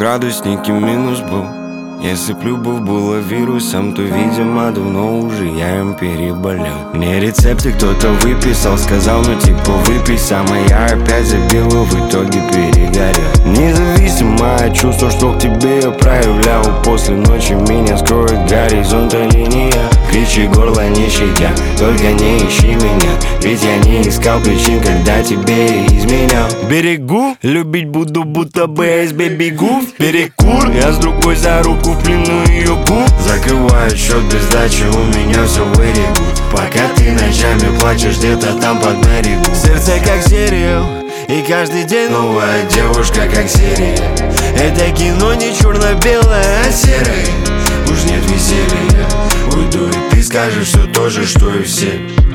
градусники минус был. Если б любовь была вирусом, то, видимо, давно уже я им переболел. Мне рецепты кто-то выписал, сказал, ну типа выпей сам, а я опять забил и в итоге перегорел. Независимое чувство, что к тебе я проявлял. После ночи меня скроет горизонта линия. Кричи горло не щадя, только не ищи меня, ведь я не искал причин, когда тебе изменял. Берегу, любить буду, будто бы из бегу. Перекур, я с другой за руку в плену ее губ. Закрываю счет без сдачи, у меня все вырегут. Пока ты ночами плачешь где-то там под берегу. Сердце как сериал, и каждый день новая девушка как серия. Это кино не черно-белое, а серое. Уж нет веселья, уйду и ты скажешь все то же, что и все.